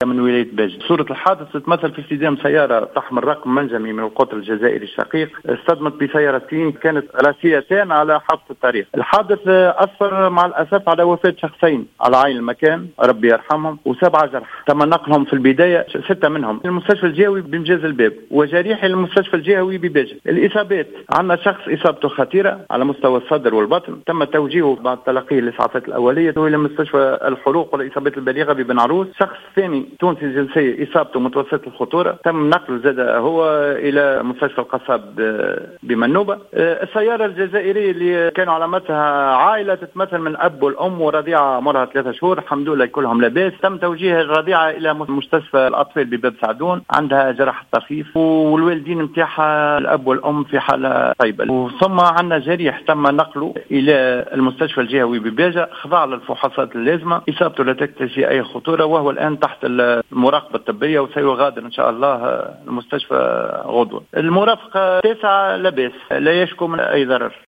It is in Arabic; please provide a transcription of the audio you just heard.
من ولاية باجة. صورة الحادث تتمثل في اصطدام سيارة تحمل رقم منجمي من القطر الجزائري الشقيق، اصطدمت بسيارتين كانت راسيتان على حافة الطريق. الحادث أسفر مع الأسف على وفاة شخصين على عين المكان ربي يرحمهم، و7 جرح. تم نقلهم في البداية 6 منهم المستشفى الجهوي بمجاز الباب، وجريح المستشفى الجهوي بباجة. الإصابات عندنا شخص إصابته خطيرة على مستوى الصدر والبطن، تم توجيهه بعد تلقيه الإسعافات الأولية إلى مستشفى الحروق والإصابات البالغة ببن عروس. شخص ثاني تونسي الجنسية إصابته متوسطة الخطورة، تم نقله زاد هو إلى مستشفى القصاب بمنوبة. السيارة الجزائرية اللي كانوا علامتها عائلة تتمثل من أب والأم ورضيعة عمرها 3 شهور، الحمد لله كلهم لاباس. تم توجيه الرضيعة إلى مستشفى الأطفال بباب سعدون، عندها جرح طفيف، والوالدين متاعها الأب والأم في حالة طيبة. ثم عندنا جريح تم نقله إلى المستشفى الجهوي بباجة، خضع للفحوصات اللازمة، إصابته لا تكتشف أي خطورة، وهو الآن تحت المراقبة الطبية وسيغادر إن شاء الله المستشفى غدوة. المرافقة 9 لاباس، لا يشكو من أي ضرر.